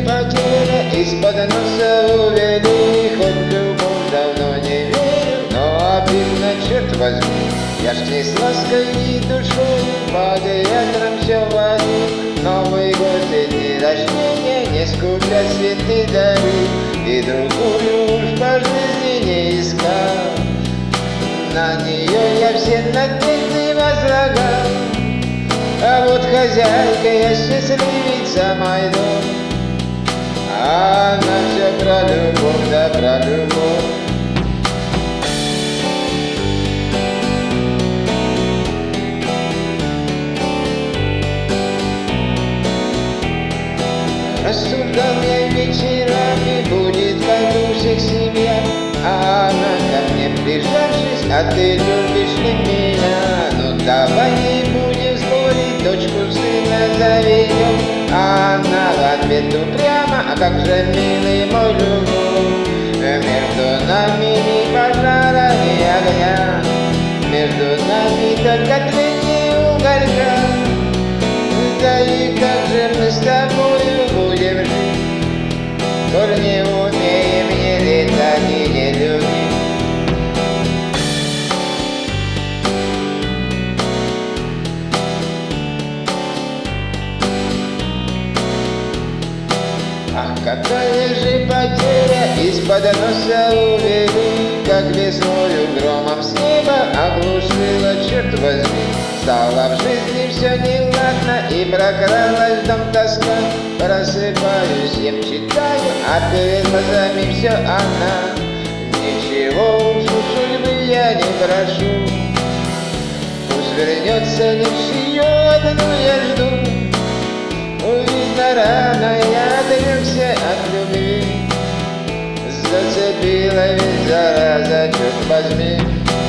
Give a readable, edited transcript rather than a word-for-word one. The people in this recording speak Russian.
потеря, из-под носа увели. Хоть любовь давно не верю, но обидно, черт возьми. Я ж не с лаской и душой, под ветром все вокруг. Новый год и дни рождения не скупят цветы дары, и другую уж по жизни не искал. На нее я все надежды возлагал, а вот хозяйка, я счастливица, мой дом. А она все про любовь, да про любовь. Рассуждал я вечерами, будет как у всех семья, а она ко мне прижавшись: а ты любишь ли меня? Ну давай не будем спорить, дочку сына заведем. А она в ответ упрямо: а как же, милый мой, любовь? Между нами ни пожара, ни огня, между нами только тление уголька. Да и как же мы с тобою будем жить, коль не умеем ни летать и не любить? Ах, какая же потеря, из-под носа увели, как весною громом с неба оглушила, черт возьми. Стало в жизни все неладно, и прокралась в дом тоска. Просыпаюсь, ем, читаю, а перед глазами все она. Ничего уж у судьбы я не прошу, пусть вернется лишь ее одну я жду. Видно, рано я отрекся от любви, зацепила ведь зараза, черт возьми.